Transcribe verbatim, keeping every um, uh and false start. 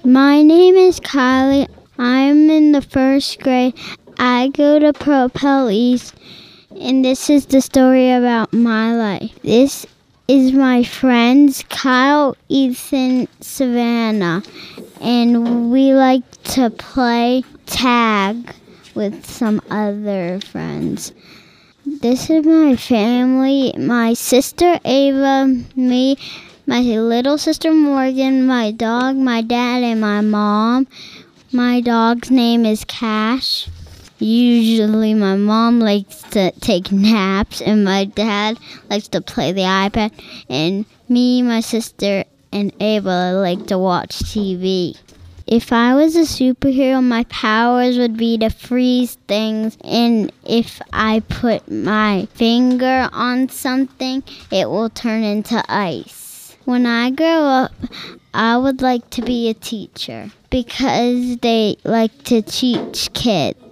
My name is Kylie. I'm in the first grade. I go to Propel East, and this is the story about my life. This is my friends Kyle, Ethan, Savannah, and we like to play tag with some other friends. This is my family, my sister Ava, me, my little sister Morgan, my dog, my dad, and my mom. My dog's name is Cash. Usually my mom likes to take naps and my dad likes to play the iPad, and me, my sister, and Ava like to watch T V. If I was a superhero, my powers would be to freeze things, and if I put my finger on something, it will turn into ice. When I grow up, I would like to be a teacher because they like to teach kids.